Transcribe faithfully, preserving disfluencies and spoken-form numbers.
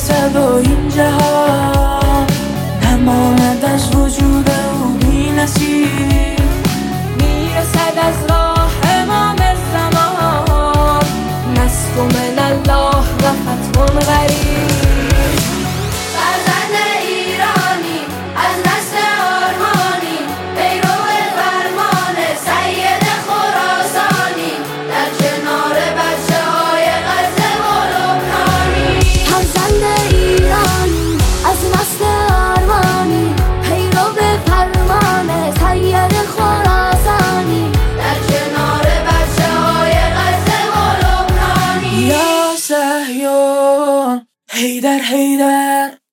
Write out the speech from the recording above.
و این جهان نماند از وجود او بی نصیب. میرسد از راه امام زمان، نصر من الله و فتح غریب. فرزند ایرانی از نسل آرمانی، پیرو فرمان سید خراسانی، در کنار بچه های غزه و لبنانی. فرزند ایرانی از نسل آرمانی، پیرو فرمان سید خراسانی، در کنار بچه های غزه و لبنانی. یا صهیون حیدر حیدر